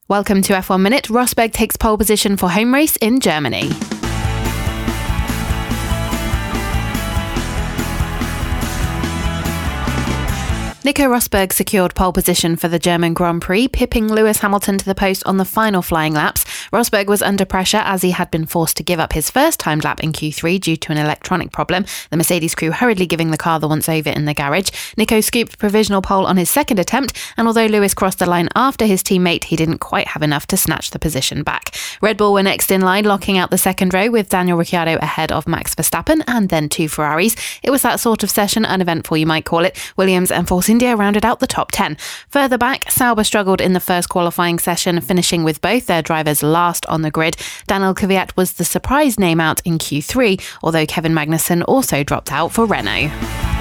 Welcome to F1 Minute. Rosberg takes pole position for home race in Germany. Nico Rosberg secured pole position for the German Grand Prix, pipping Lewis Hamilton to the post on the final flying laps. Rosberg was under pressure as he had been forced to give up his first timed lap in Q3 due to an electronic problem, the Mercedes crew hurriedly giving the car the once-over in the garage. Nico scooped provisional pole on his second attempt, and although Lewis crossed the line after his teammate, he didn't quite have enough to snatch the position back. Red Bull were next in line, locking out the second row with Daniel Ricciardo ahead of Max Verstappen and then two Ferraris. It was that sort of session, uneventful you might call it. Williams and Force India rounded out the top 10. Further back, Sauber struggled in the first qualifying session, finishing with both their drivers last on the grid. Daniel Kvyat was the surprise name out in Q3, although Kevin Magnussen also dropped out for Renault.